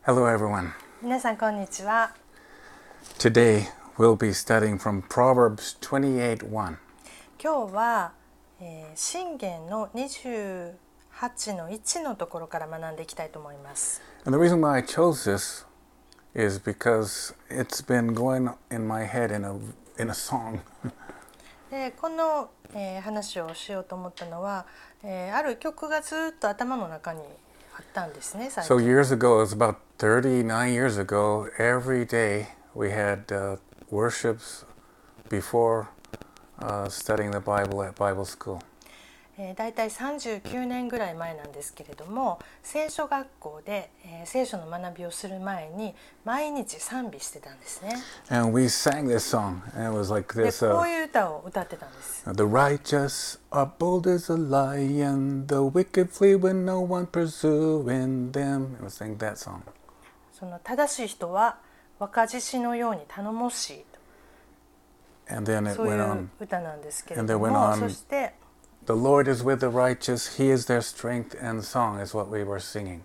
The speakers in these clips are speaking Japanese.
Hello, everyone. 皆さんこんにちは。 Today we'll be studying from Proverbs 28:1. 今日は、箴言の28の1のところから学んでいきたいと思います。 And the reason why I chose this is because it's been going in my head in a song. でこの、話をしようと思ったのは、ある曲がずっと頭の中にあったんですね、最 So 近。 years ago, it was about 39 years ago, every day we had worships before studying the Bible at Bible school. だいたい39年ぐらい前なんですけれども、聖書学校で、聖書の学びをする前に毎日賛美してたんですね。 And we sang this song, and it was like で this. こういう歌を歌ってたんです。 The righteous are bold as a lion, the wicked flee when no one pursuing them. I was singing that song. その正しい人は若獅子のように頼もしい And then と、 it そうい went う on. 歌なんですけれ And ど then went も、 on. そして The Lord is with the righteous, He is their strength and song, is what we were singing.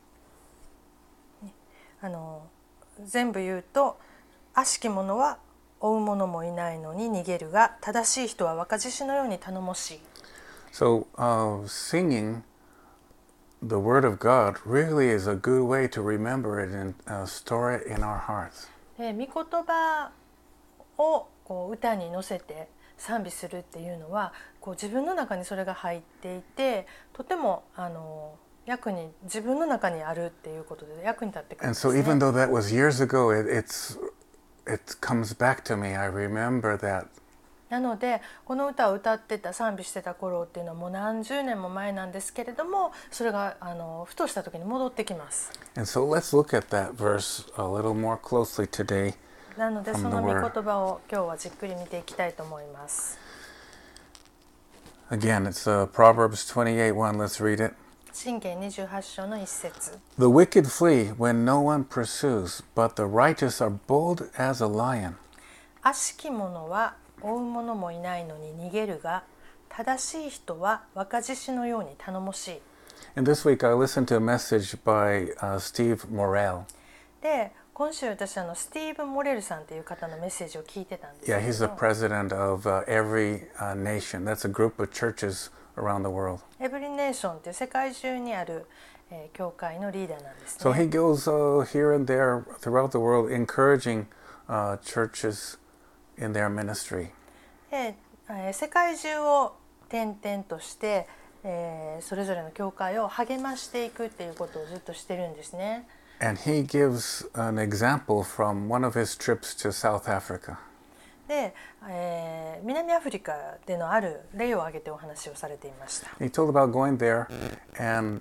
全部言うと、悪しき者は追う者もいないのに逃げるが、正しい人は若獅子のように頼もしい。 So singing the Word of God really is a good way to remember it and store it in our hearts. で御言葉をこう歌に乗せて賛美するっていうのは、こう自分の中にそれが入っていて、とても自分の中にあるっていうことで役に立ってくるん And です so ね。 even though that was years ago, it comes back to me. I remember that. なのでこの歌を歌ってた賛美してた頃っていうのはもう何十年も前なんですけれども、それがふとした時に戻ってきます。 And so let's look at that verse a little more closely today. なので From そ the の御 word. 言葉を今日はじっくり見ていきたいと思います。 Again, it's Proverbs 28:1. Let's read it. 箴言28章の一節。 The wicked flee when no one pursues, but the righteous are bold as a lion. 悪しき者は追う者もいないのに逃げるが、正しい人は若獅子のように頼もしい。 And this week I listened to a message by Steve Morrell. で今週私スティーブ・モレルさんという方のメッセージを聞いてたんですけ Yeah, れ he's ど the も、 president of every nation. That's a group of churches around the world. エブリネーションっていう世界中にある、教会のリーダーなんです So ね。 he goes here and there throughout the world encouraging churches in their ministry. で世界中を転々として、それぞれの教会を励ましていくっていうことをずっとしてるんですね。 And he gives an example from one of his trips to South Africa. で、南アフリカでのある例を挙げてお話をされていました。 He told about going there, and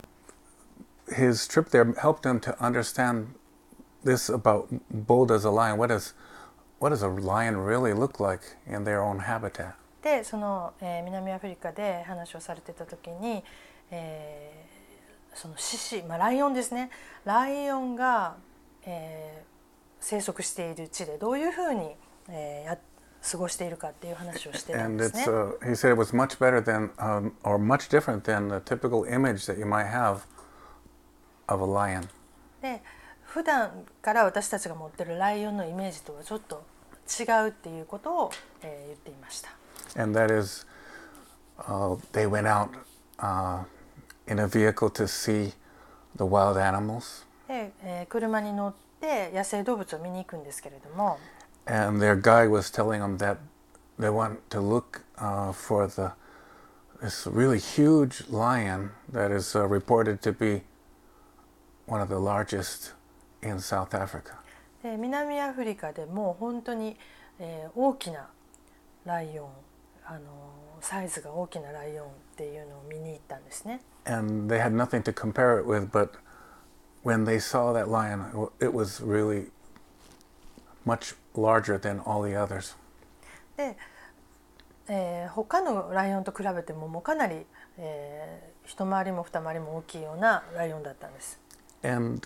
his trip there helped him to understand this about bold as a lion. What does a lion really look like in their own habitat? でその、南アフリカで話をされてた時に、その獅子、ライオンですね。ライオンが、生息している地でどういうふうに、過ごしているかっていう話をしてたん And ですね。 he said it was much better than, or much different than the typical image that you might have of a lion. で普段から私たちが持ってるライオンのイメージとはちょっと違うっていうことを、言っていました。 And that is, they went out in a vehicle to see the wild animals. で、車に乗って野生動物を見に行くんですけれども、 And their guide was telling them that they want to look for this really huge lion that is reported to be one of the largest in South Africa. で南アフリカでも本当に、大きなライオン、サイズが大きなライオンっていうのを見に行ったんですね。 And they had nothing to compare it with, but when they saw that lion, it was really much larger than all the others. で、他のライオンと比べてももうかなり、一回りも二回りも大きいようなライオンだったんです。 And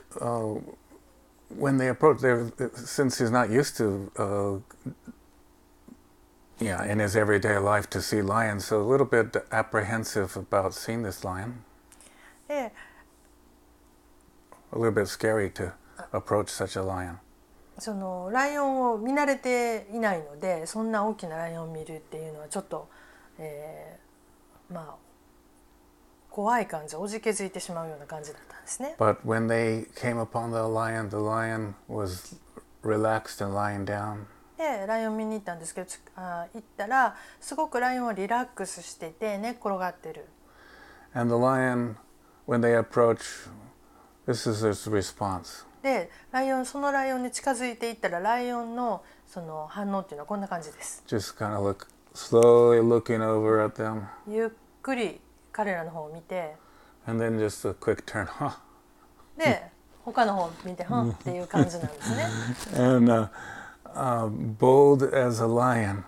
when they approached, since he's not used to, in his everyday life to see lions, so a little bit apprehensive about seeing this lion. で A little bit scary to approach such a lion. そのライオンを見慣れていないので、そんな大きなライオンを見るっていうのはちょっと、まあ怖い感じ、おじけづいてしまうような感じだったんですね。 But when they came upon the lion was relaxed and lying down. でライオン見に行ったんですけど、行ったらすごくライオンはリラックスしてて寝っ転がってる。 And the lion, when they approach, this is his response. でそのライオンに近づいていったら、ライオンのその反応っていうのはこんな感じです。 Just kind of slowly looking over at them. ゆっくり彼らの方を見て、 And then just a quick turn, huh? で他の方を見て、はんっていう感じなんですね。 And bold as a lion.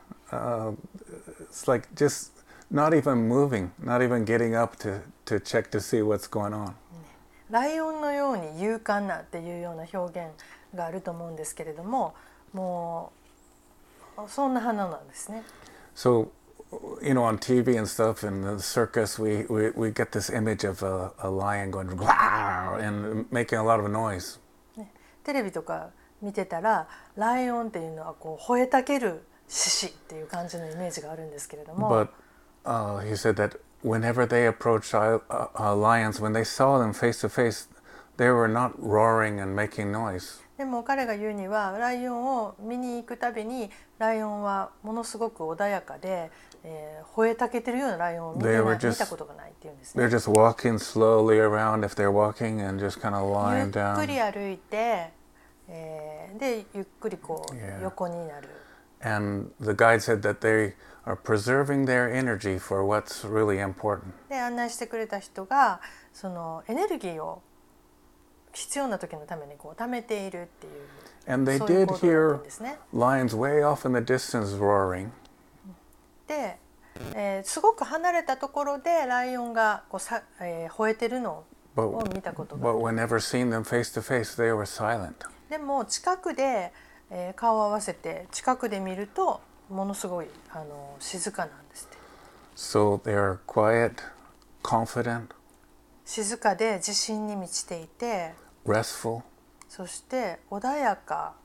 It's like just not even moving, not even getting up to check to see what's going on. ライオンのように勇敢なっていうような表現があると思うんですけれども、もうそんな花なんですね。 So, on TV and stuff in the circus, we get this image of a lion going wow and making a lot of noise. テレビとか見てたら、ライオンっていうのはこう吠えたける獅子っていう感じのイメージがあるんですけれども、 But he said that whenever they approached lions, when they saw them face to face, they were not roaring and making noise. でも彼が言うには、ライオンを見に行くたびにライオンはものすごく穏やかで、吠えたけてるようなライオンを見たことがないっていうんですね。 They're just walking slowly around if they're walking and just kind of ゆ lying っ down. くり歩いて、でゆっくりこう Yeah. 横になる。 And the guide said that they are preserving their energy for what's really important. で案内してくれた人が、そのエネルギーを必要な時のためにこう貯めているっていう、 And they そういう did 行動だった hear んですね。 lions way off in the distance roaring. で、すごく離れたところでライオンがこう吠えてるのを見たことがあ But る。 whenever seeing them face to face, they were silent. でも近くで、顔を合わせて近くで見るとものすごい静かなんですって。 So they're quiet, confident, 静かで自信に満ちていて、 restful. そして穏やか。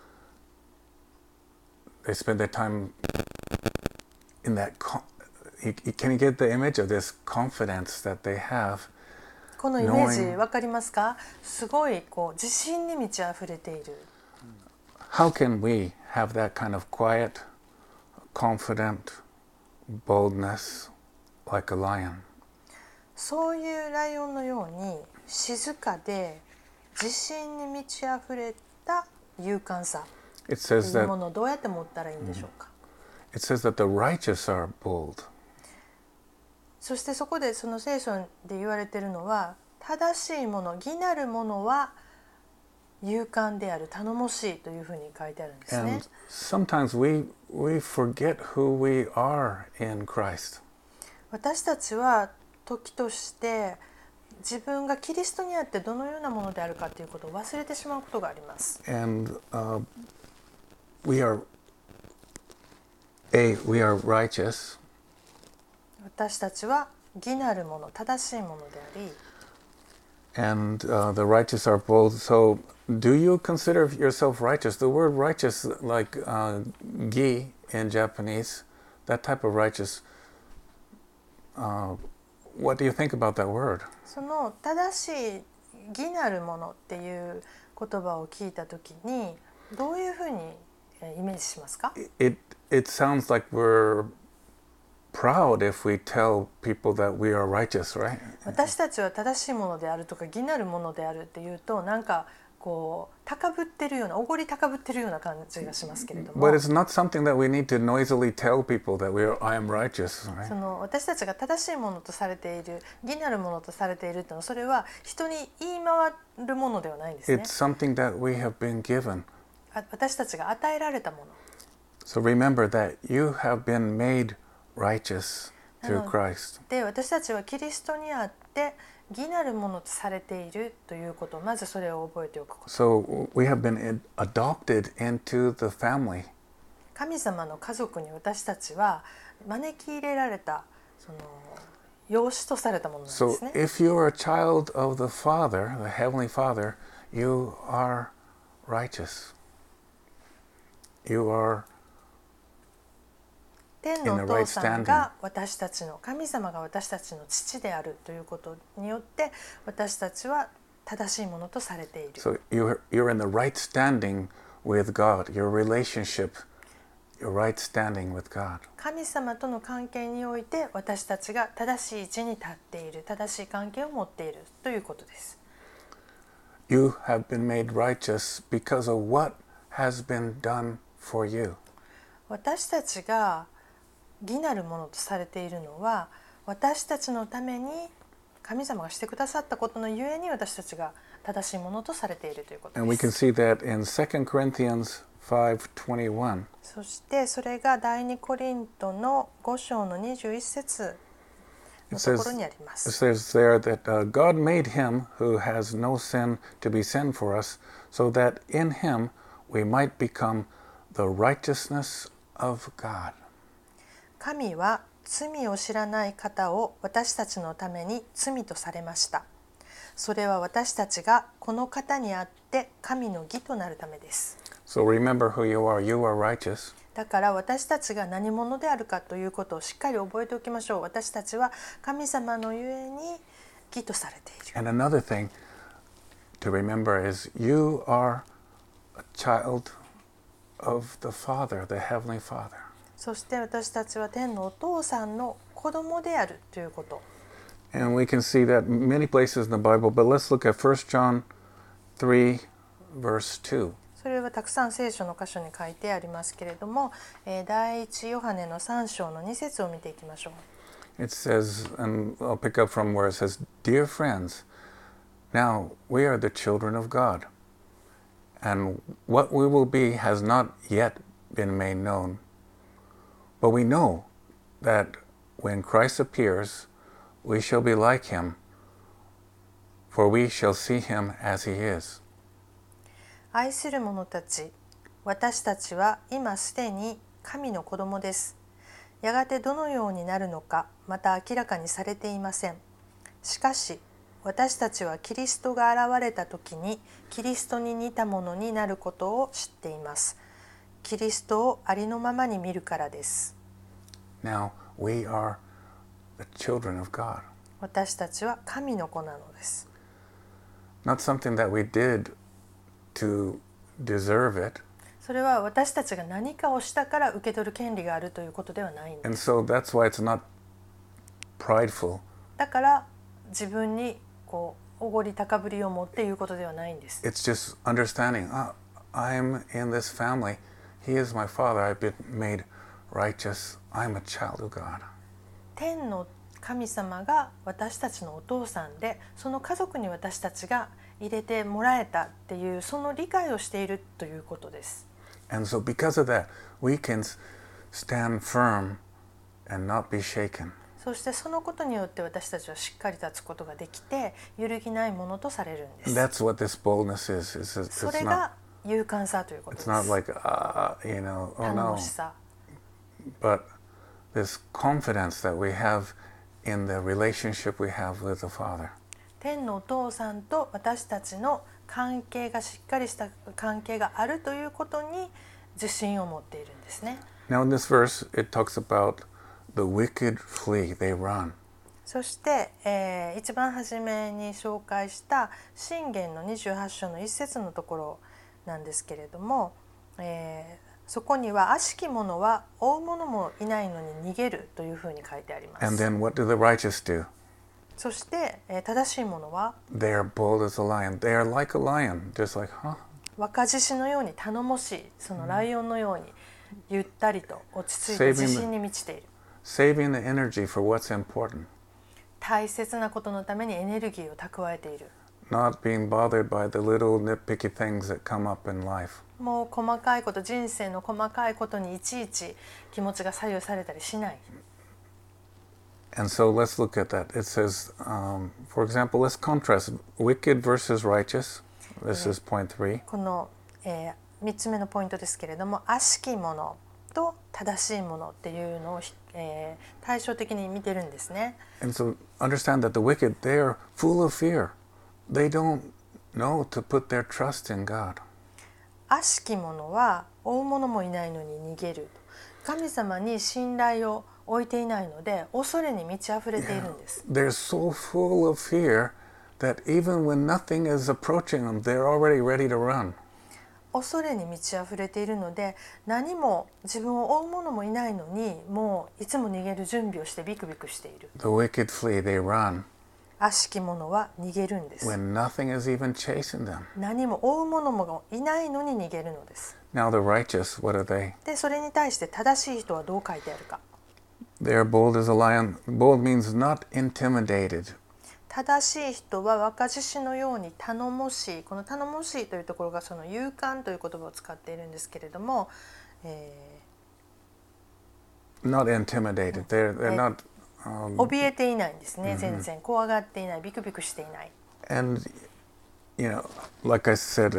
They spend their time in that. Can you get the image of this confidence that they have? このイメージ分かりますか？すごいこう自信に満ち溢れている。 How can we have that kind of quiet, confident boldness like a lion? そういうライオンのように静かで自信に満ち溢れた勇敢さ It と says いう that ものをどうやって持ったらいいんでしょうか。 it says that the righteous are bold. そしてそこでその聖書で言われているのは、正しいもの、義なるものは勇敢である、頼もしいというふうに書いてあるんですね。 And sometimes we forget who we are in Christ. 私たちは時として自分がキリストにあってどのようなものであるかということを忘れてしまうことがあります。 And we are righteous. 私たちは義なるもの、正しいものであり、 And the righteous are bold. So, do you consider yourself righteous? The word righteous, like gi in Japanese, that type of righteous. What do you think about that word? その正しい義なるものっていう言葉を聞いたときにどういうふうにイメージしますか？ It sounds like we're proud if we tell people that we are righteous, right? 私たちは正しいものであるとか義なるものであるっていうと、なんかこう高ぶってるような、おごり高ぶってるような感じがしますけれども、 But it's not something that we need to noisily tell people that I am righteous, right? その私たちが正しいものとされている、義なるものとされているというのは、それは人に言い回るものではないんですね。 It's something that we have been given. 私たちが与えられたもの。 So remember that you have been made righteous through Christ. で、私たちはキリストにあって義なるものとされているということ、まずそれを覚えておくこと。 So we have been adopted into the family. 神様の家族に私たちは招き入れられた、その養子とされたものなんです So ね。 if you are a child of the Father, the Heavenly Father, you are righteous. You are 天のお父さんが私たちの神様が私たちの父であるということによって私たちは正しいものとされている。 So you're in the right standing with God. Your relationship, your right standing with God. 神様との関係において私たちが正しい位置に立っている、正しい関係を持っているということです。 You have been made righteous because of what has been done for you. 私たちが義なるものとされているのは私たちのために神様がしてくださったことのゆえに私たちが正しいものとされているということ And we で can す。 see that in 2 Corinthians 5:21. そしてそれが第二コリントの5章の21節 It のところ says, にありま it す。 says there that God made him who has no sin to be sin for us, so that in him we might become the righteousness of God. 神は罪を知らない方を私たちのために罪とされました。それは私たちがこの方にあって神の義となるためです。 So remember who you are. You are righteous. だから私たちが何者であるかということをしっかり覚えておきましょう。私たちは神様のゆえに義とされている。 And another thing to remember is you are a child of the Father, the Heavenly Father. そして私たちは天のお父さんの子供であるということ。 And we can see that many places in the Bible, but let's look at 1 John 3, verse 2. それはたくさん聖書の箇所に書いてありますけれども、第一ヨハネの3章の2節を見ていきましょう。 It says, and I'll pick up from where it says, Dear friends, now we are the children of God, and what we will be has not yet been made known. But we know that when Christ appears, we shall be like him, for we shall see him as he is. 愛する者たち、私たちは今すでに神の子供です。やがてどのようになるのか、また明らかにされていません。しかし、私たちはキリストが現れた時に、キリストに似たものになることを知っています。キリストをありのままに見るからです。 Now we are the children of God. 私たちは神の子なのです。 Not something that we did to deserve it. それは私たちが何かをしたから受け取る権利があるということではないんで And す。 so that's why it's not prideful. だから自分にこうおごり高ぶりを持って言うことではないんです。 It's just understanding, I'm in this family. He is my father. I've been made righteous. I'm a child of God. 天の神様が私たちのお父さんで、その家族に私たちが入れてもらえたっていうその理解をしているということです。 And so because of that, we can stand firm and not be shaken. そしてそのことによって私たちはしっかり立つことができて揺るぎないものとされるんです。 That's what this boldness is. それが勇敢さということで It's す。 not like, oh 頼 no. もしさ。 But this confidence that we have in the relationship we have with the Father. 天のお父さんと私たちの関係がしっかりした関係があるということに自信を持っているんですね。 Now in this verse, it talks about the wicked flee, they run. そして、一番初めに紹介した箴言の28章の1節のところなんですけれども、そこには悪しき者は追う者もいないのに逃げるというふうに書いてありま And す。 then what do the righteous do? そして、正しい者は They are bold as a lion. They are like a lion, just like, 若獅子のように頼もしい、そのライオンのようにゆったりと落ち着いて自信に満ちている。 saving the energy for what's important, 大切なことのためにエネルギーを蓄えている。 not being bothered by the little nitpicky things that come up in life. もう細かいこと、人生の細かいことにいちいち気持ちが左右されたりしない。 And so let's look at that. It says, for example, let's contrast wicked versus righteous. This is point 3. この、3つ目のポイントですけれども、悪しきものと正しいものっていうのを、対照的に見てるんですね。 And so understand that the wicked, they are full of fear. They don't know to put their trust in God. 悪しき者は追う者もいないのに逃げる。神様に信頼を置いていないので恐れに満ち溢れているんです。 They're so full of fear that even when nothing is approaching them, they're already ready to run. 恐れに満ち溢れているので何も自分を追う者もいないのにもういつも逃げる準備をしてビクビクしている。 The wicked flee, they run 悪しき者は逃げるんです。 when nothing is even chasing them. 何も追う者もいないのに逃げるのです。 Now the righteous, what are they? でそれに対して正しい人はどう書いてあるか。 They are bold as a lion. Bold means not intimidated. 正しい人は若獅子のように頼もしい。この頼もしいというところがその勇敢という言葉を使っているんですけれども、 Not intimidated. They're not. 怯えていないんですね。全然怖がっていない、ビクビクしていない。 And you know, like I said,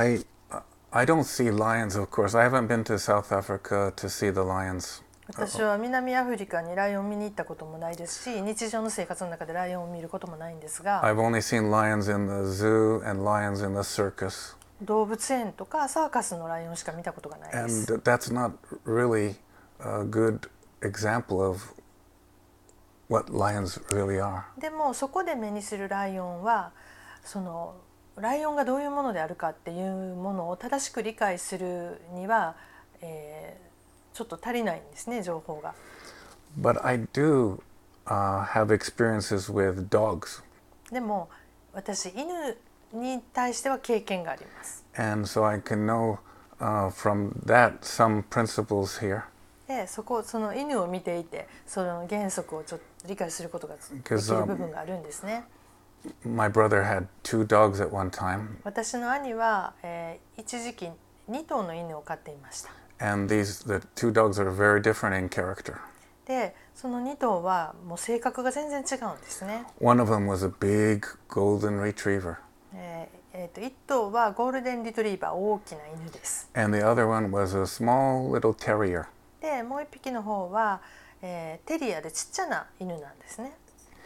I don't see lions. Of course, I haven't been to South Africa to see the lions. 私は南アフリカにライオンを見に行ったこともないですし、日常の生活の中でライオンを見ることもないんですが、 I've only seen lions in the zoo and lions in the circus. 動物園とかサーカスのライオンしか見たことがないで And す。 that's not really a good example of what lions really are. でもそこで目にするライオンはそのライオンがどういうものであるかっていうものを正しく理解するには、ちょっと足りないんですね、情報が。 But I do have experiences with dogs. でも私犬に対しては経験があります。 And so I can know from that some principles here. でその犬を見ていてその原則をちょっと理解することができる部分があるんですね。 My brother had 2 dogs at one time. 私の兄は、一時期2頭の犬を飼っていました。 And the 2 dogs are very different in character. でその2頭はもう性格が全然違うんですね。 One of them was a big golden retriever. 1頭はゴールデンリトリーバー、大きな犬です。 And the other one was a small little terrier. でもう1匹の方は、テリアでちっちゃな犬なんですね。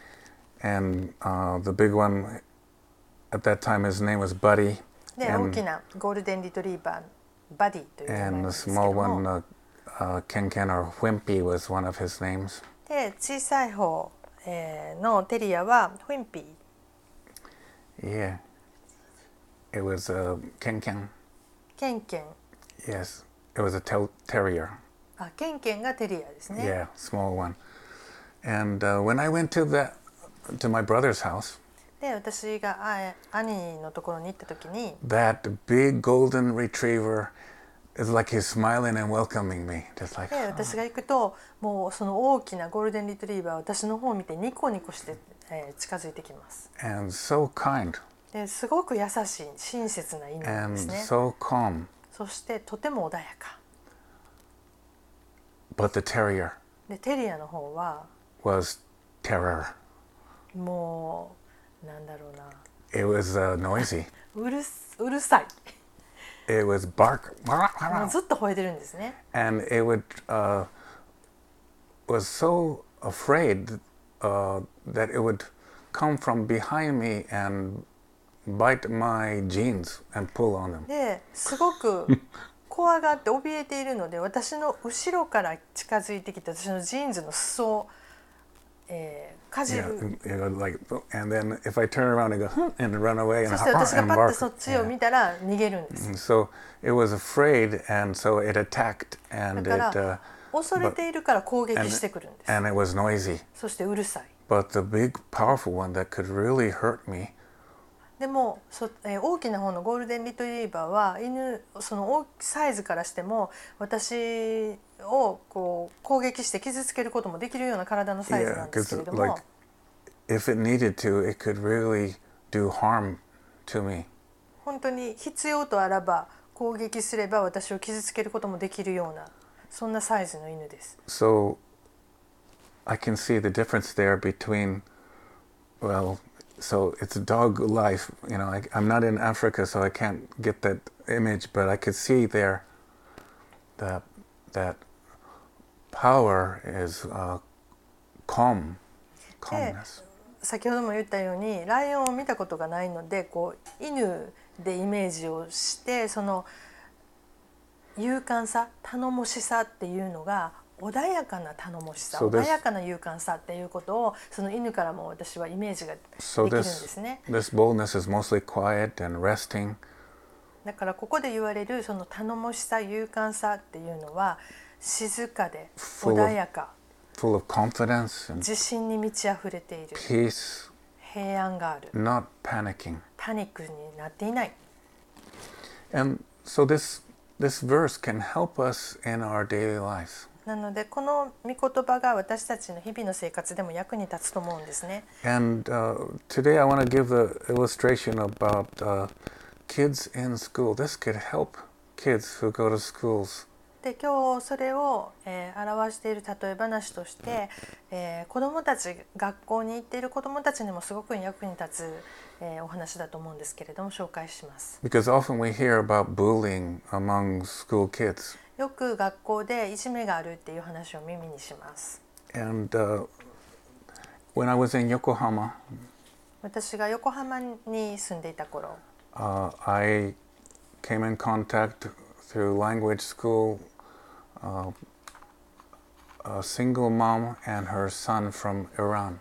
And the big one, at that time, his name was Buddy. で大きなゴールデンリトリーバーバディという名前なん And で the すけど small も、 one, Ken Ken or Wimpy, was one of his names. で小さい方、のテリアはフィンピー、 Yeah. It was Ken Ken. ケンケン、 Yes. It was a terrier. ケンケンがテリアですね。 Yeah, small one. And when I went to my brother's house, で私が兄のところに行った時に that big golden retriever is like he's smiling and welcoming me, just like. で私が行くともうその大きなゴールデンリトリーバーは私の方を見てニコニコして、近づいてきます。 And so kind ですごく優しい親切な犬なんで and すね。 so calm. そしてとても穏やか But the terrier でテリアの方は was terror. もうなんだろうな、 It was noisy. うるさい It was bark. もうずっと吠えてるんですね。 And it would was so afraid that it would come from behind me and bite my jeans and pull on them. ですごく怖がって怯えているので私の後ろから近づいてきて私のジーンズの裾を、かじ Yeah, る。 it would like, and then if I turn around and go and run away そ and して私が and パッて bark. そっちを見たら逃げるんです。 And so it was afraid, and so it attacked, だ and か it ら恐れているから攻撃してくるんです。 and it was noisy. そしてうるさい。 But the big, powerful one that could really hurt me でも大きな方のゴールデンリトリーバーはそのサイズからしても私をこう攻撃して傷つけることもできるような体のサイズなんですけれども、 like if it needed to, it could really do harm to me. 本当に必要とあらば攻撃すれば私を傷つけることもできるようなそんなサイズの犬です。 So I can see the difference there between, well, so it's dog life, you know. I'm not in Africa, so I can't get that image, but I could see there that power is calmness. 先ほども言ったようにライオンを見たことがないのでこう犬でイメージをしてその勇敢さ、頼もしさっていうのが穏やかな頼もしさ、 So this- 穏やかな勇敢さっていうことをその犬からも私はイメージができ So るんですね。 this boldness is mostly quiet and resting, だからここで言われるその頼もしさ、勇敢さっていうのは静かで Full 穏 of- やか、 full of confidence and 自信に満ち溢れている、 peace, 平安がある、 not panicking. パニックになっていない。 And so this verse can help us in our daily lives. なのでこの御言葉が私たちの日々の生活でも役に立つと思うんですね。 And today I want to give the illustration about kids in school. This could help kids who go to schools. で今日それを、表している例え話として、子どもたち、学校に行っている子どもたちにもすごく役に立つ、お話だと思うんですけれども紹介します。 Because often we hear about bullying among school kids. よく学校でいじめがあるっていう話を耳にします。 And when I was in Yokohama, 私が横浜に住んでいた頃、 I came in contact through language school, a single mom and her son from Iran.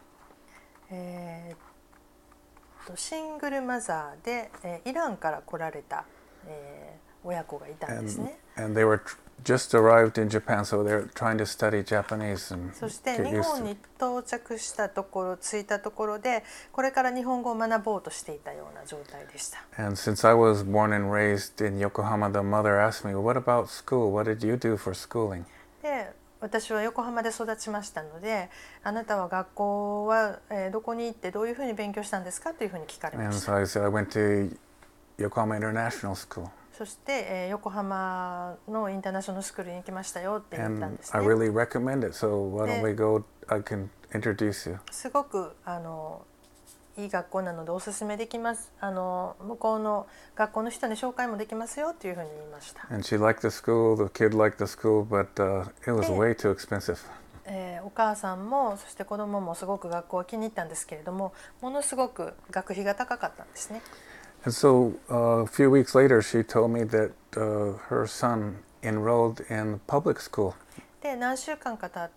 シングルマザーで、イランから来られた、親子がいたんですね。 And they were just arrived in Japan, so they're trying to study Japanese and そして get 日 used 本 to に it. 到着したところ、着いたところでこれから日本語を学ぼうとしていたような状態でした。 And since I was born and raised in Yokohama, the mother asked me, "What about school? What did you do for schooling?" で私は横浜で育ちましたので、あなたは学校は、どこに行ってどういうふうに勉強したんですかというふうに聞かれま And した。 so I said, I went to Yokohama International School. そして、横浜のインターナショナルスクールに行きましたよって言ったん And です I ね。 really recommend it. So why don't で we go? I can introduce you. すごくいい学校なのでおすすめできます。向こうの学校の人に紹介もできますよというふうに言いました。 And she liked the school. The kid liked the school, but it was Yeah. way too expensive. お母さんもそして子供もすごく学校を気に入ったんですけれども、ものすごく学費が高かったんですね。 And so a few weeks later, she told me that her son enrolled in public school. で何週間か経って、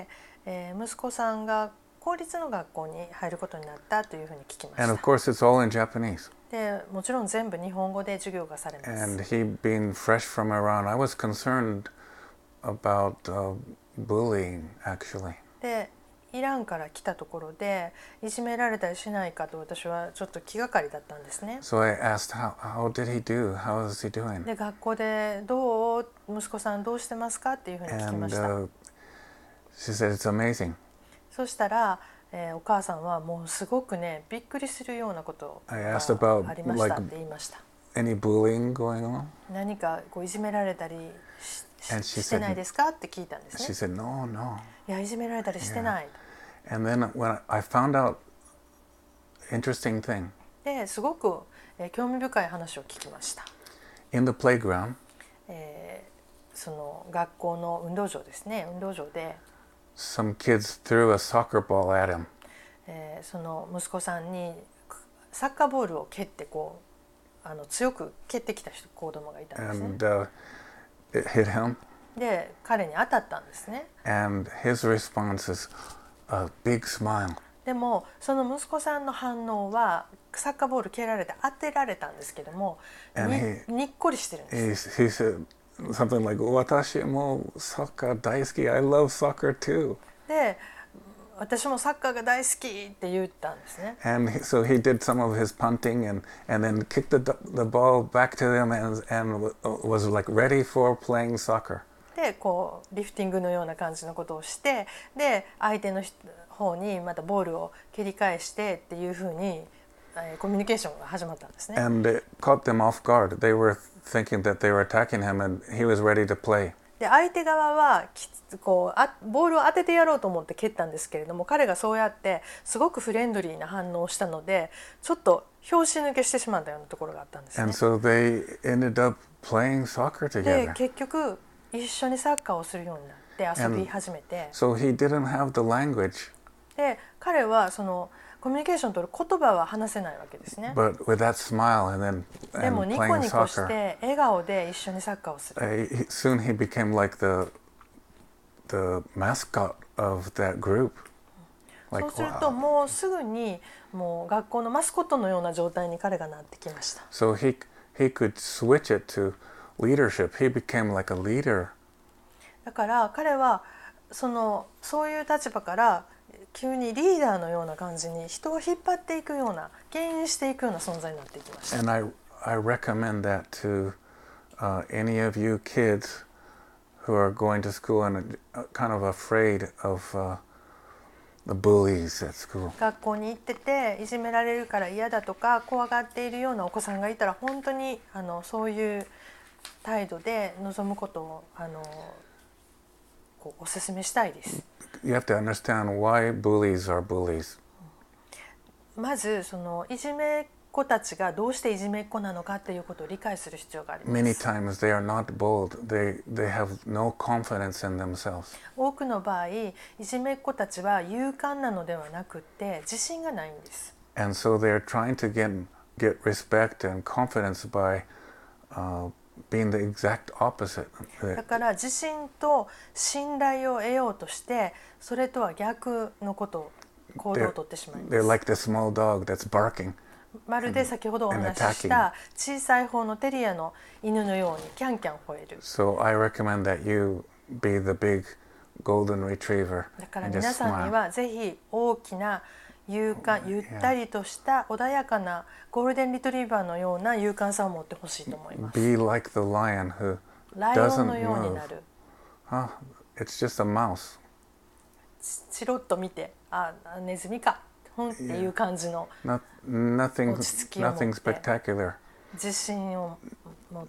息子さんが公立の学校に入ることになったというふうに聞きま And し of course, it's all in Japanese. た。でもちろん全部日本語で授業がされます。 And he being fresh from Iran, I was concerned about bullying, actually. でイランから来たところでいじめられたりしないかと私はちょっと気がかりだったんですね。 So I asked, how did he do? How is he doing? で学校でどう息子さんどうしてますかっていうふうに聞きま And した。 she said, it's amazing. そしたら、お母さんはもうすごくねびっくりするようなことが I asked about, ありました like, って言いました。 any bullying going on? 何かこういじめられたり And she してない said, ですかって聞いたんです she ね。 said, no, no. いやいじめられたりしてない。 And then when I found out interesting thing ですごく、興味深い話を聞きました。 in the playground, その学校の運動場ですね、運動場で、 some kids threw a soccer ball at him. その息子さんにサッカーボールを蹴ってこう強く蹴ってきた子供がいたんですね。 And it hit him. で彼に当たったんですね。 And his response is a big smile. でもその息子さんの反応はサッカーボール蹴られて当てられたんですけども、 And にっこりしてるんです。 He said something like, 私もサッカー大好き. I love soccer too. で私もサッカーが大好きって言ったんですね。 And so he did some of his punting and then kicked the ball back to him and was like ready for playing soccer. でこうリフティングのような感じのことをして、で相手の方にまたボールを蹴り返してっていうふうに、コミュニケーションが始まったんですね。 And it caught them off guard. They were thinking that they were attacking him and he was ready to play. で相手側はこうボールを当ててやろうと思って蹴ったんですけれども、彼がそうやってすごくフレンドリーな反応をしたのでちょっと拍子抜けしてしまったようなところがあったんですね。 And so they ended up playing soccer で together. 結局一緒にサッカーをするようになって遊び始めて、 So he didn't have the language. で彼はそのコミュニケーション取る言葉は話せないわけですね。 But with that smile and でも then ニコ playing ニコし soccer, て笑顔で一緒にサッカーをする。 soon he became like the mascot of that group. そう Like すると wow. もうすぐにもう学校のマスコットのような状態に彼がなってきました。 So he could switch it to leadership. He became like a leader. だから彼はそういう立場から急にリーダーのような感じに人を引っ張っていくような牽引していくような存在になっていきました。 And I recommend that to any of you kids who are going to school and kind of afraid of the bullies at school. 学校に行ってていじめられるから嫌だとか怖がっているようなお子さんがいたら本当にそういう態度で臨むことをお勧めしたいです。 You have to understand why bullies are bullies. まずいじめっ子たちがどうしていじめっ子なのかっていうことを理解する必要がありま Many す。 times they are not bold. They have no confidence in themselves. 多くの場合いじめっ子たちは勇敢なのではなくって自信がないんです。 And so they're trying to get respect and confidence by being the exact opposite. だから自信と信頼を得ようとしてそれとは逆の行動をとってしまいま They're す。 like the small dog that's barking. まるで先ほどお話しした小さい方のテリアの犬のようにキャンキャン吠える。 So I recommend that you be the big golden retriever だから and 皆 just さんに smile. はぜひ大きな勇敢ゆったりとした穏やかなゴールデンリトリーバーのような勇敢さを持ってほしいと思います。 Be like the lion who ライオン doesn't のように move. なる。 It's just a mouse. チロッと見てネズミかっていう感じの Nothing 落ち着きを持って spectacular. 自信を持って、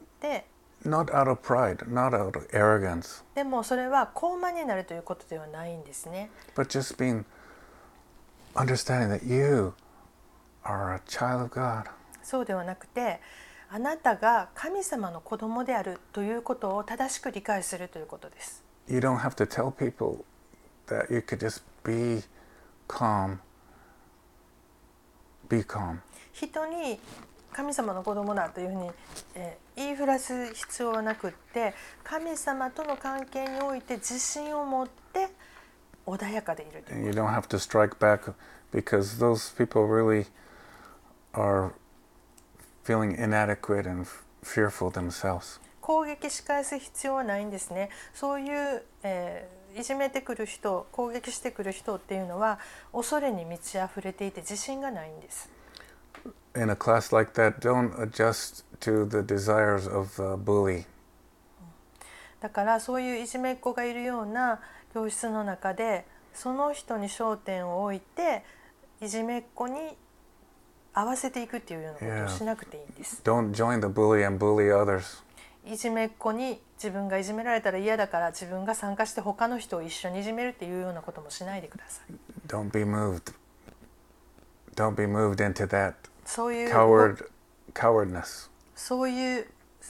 Not out of pride, not out of arrogance, でもそれは高慢になるということではないんですね。 but just understanding that you are a child of God. そうではなくてあなたが神様の子供であるということを正しく理解するということです。 You don't have to tell people that. You could just be calm. Be calm. 人に神様の子供だというふうに、言いふらす必要はなくって神様との関係において自信を持って穏やかでいるという And you don't have to strike back because those people really are feeling inadequate and fearful themselves. 攻撃し返す必要はないんですね。そういう、いじめてくる人攻撃してくる人っていうのは恐れに満ち溢れていて自信がないんです。 In a class like that, don't adjust to the desires of the bully. だからそういういじめっ子がいるような教室の中でその人に焦点を置いていじめっ子に合わせていくっていうようなことをしなくていいんです。 Don't join the bully and bully others. いじめっ子に自分がいじめられたら嫌だから自分が参加して他の人を一緒にいじめるっていうようなこともしないでください。 Don't be moved. Don't be moved into that そういう cowardness. そういう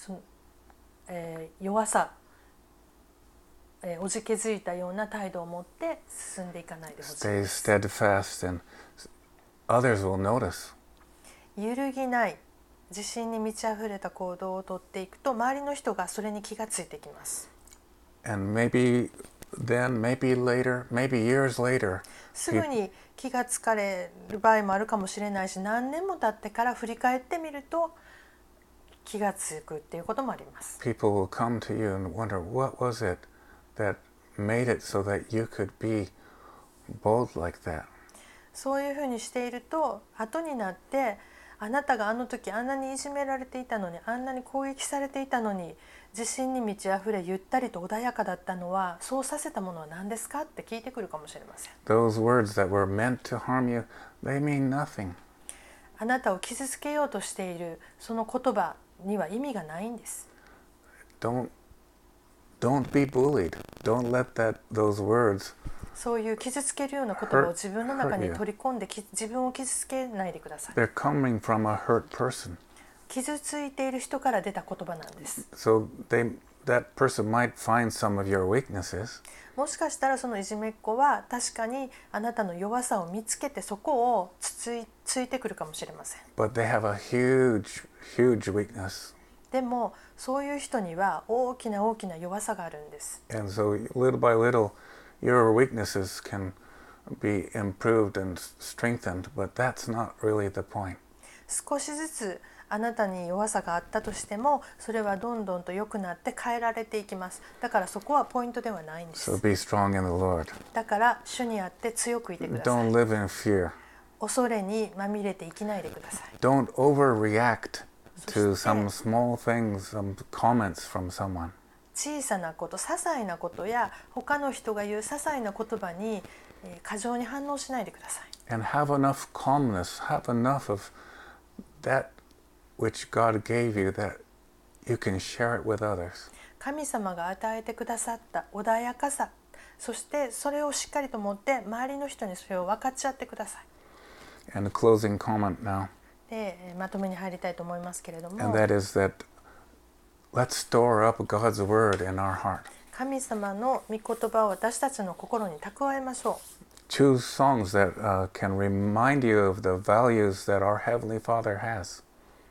弱さ、おじけづいたような態度を持って進んでいかないでほしい Stay です。 steadfast and others will notice. 揺るぎない自信に満ち溢れた行動をとっていくと周りの人がそれに気がついてきます。 And maybe then, maybe later, maybe years later, すぐに気がつかれる場合もあるかもしれないし何年も経ってから振り返ってみると気がつくっていうこともあります。 people will come to you and wonder, what was it that made it so that you could be bold like that? そういうふうにしていると後になってあなたがあの時あんなにいじめられていたのにあんなに攻撃されていたのに自信に満ち溢れゆったりと穏やかだったのはそうさせたものは何ですかって聞いてくるかもしれません。 Those words that were meant to harm you, they mean nothing. あなたを傷つけようとしているその言葉には意味がないんです。 Don't be bullied. Don't let those words そういう傷つけるような言葉を自分の中に取り込んで自分を傷つけないでください。 they're coming from a hurt person. 傷ついている人から出た言葉なんです。 So that person might find some of your weaknesses, もしかしたらそのいじめっ子は確かにあなたの弱さを見つけてそこをついてくるかもしれません。 but they have a huge, huge weakness. でもそういう人には大きな大きな弱さがあるんです。 And so little by little, your weaknesses can be improved and strengthened, but that's not really the point. 少しずつあなたに弱さがあったとしてもそれはどんどんと良くなって変えられていきます。だからそこはポイントではないんで So す。 be strong in the Lord. だから主にあって強くいてください。 Don't live in fear. 恐れにまみれて生きないでください。 Don't overreact to some small things, some comments from someone. 小さなこと、些細なことや他の人が言う些細な言葉に過剰に反応しないでください。 And have enough calmness, have enough of that which God gave you that you can share it with others. 神様が与えてくださった穏やかさ、そしてそれをしっかりと持って周りの人にそれを分かち合ってください。 And a closing comment now, で、まとめに入りたいと思いますけれども、 and that is that let's store up God's word in our heart. 神様の御言葉を私たちの心に蓄えましょう。 Choose songs that can remind you of the values that our Heavenly Father has.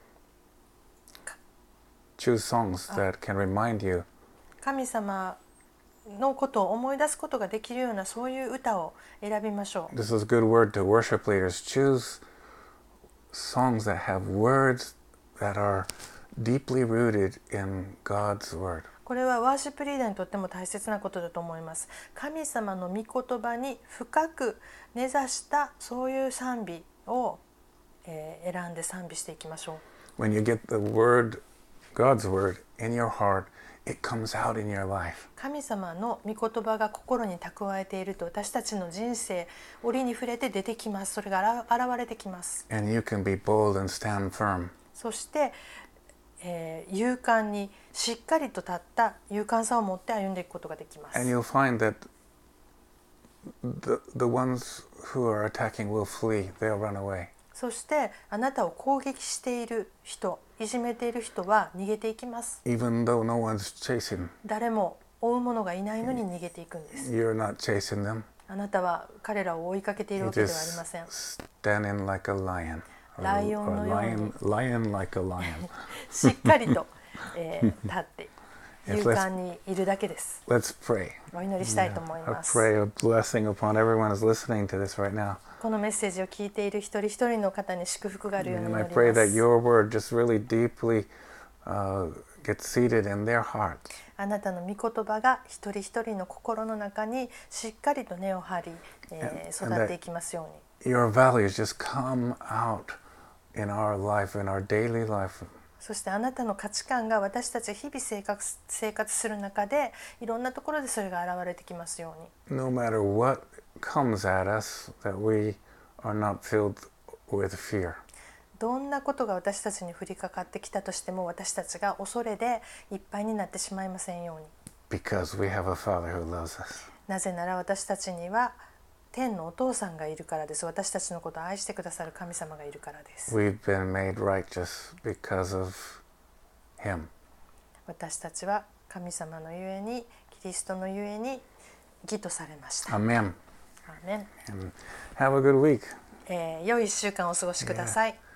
Choose songs that can remind you. 神様のことを思い出すことができるようなそういう歌を選びましょう。 This is a good word to worship leaders. Choose songs that have words that are deeply rooted in God's word. これはワーシップリーダーにとっても大切なことだと思います。神様の御言葉に深く根ざしたそういう賛美を、選んで賛美していきましょう。 When you get the word, God's word, in your heart, it comes out in your life. 神様の御言葉が心に蓄えていると私たちの人生折に触れて出てきます。それが現れてきます。 And you can be bold and stand firm. そして、勇敢にしっかりと立った勇敢さを持って歩んでいくことができます。 And you'll find that the ones who are attacking will flee. They'll run away. そしてあなたを攻撃している人、いじめている人は逃げていきます。 Even though no one's chasing, 誰も追う者がいないのに逃げていくんです。 you're not chasing them. あなたは彼らを追いかけている You わけではありま just せん。 stand in like a lion. Or, ライオンのように。 lion like a lion. しっかりと、立って勇 Yes, 敢にいるだけです。 Let's pray. お祈りしたいと思い I ます。 pray a blessing upon everyone who's listening to this right now. このメッセージを聞いている一人一人の方に祝福があるように And 祈 I り pray ま that す。 your word just really deeply gets seated in their heart. あなたの御言葉が一人一人の心の中にしっかりと根を張り、育っていきますように。 Your values just come out in our life, in our daily life. そしてあなたの価値観が私たち日々生活する中でいろんなところでそれが現れてきますように。 No matter what comes at us, that we are not filled with fear. どんなことが私たちに降りかかってきたとしても私たちが恐れでいっぱいになってしまいませんように。 Because we have a Father who loves us. なぜなら私たちには天のお父さんがいるからです。私たちのことを愛してくださる神様がいるからです。 We've been made righteous because of Him. 私たちは神様のゆえにキリストのゆえに義とされました。 Amen. アーメン。 And have a good week. 良い1週間をお過ごしください。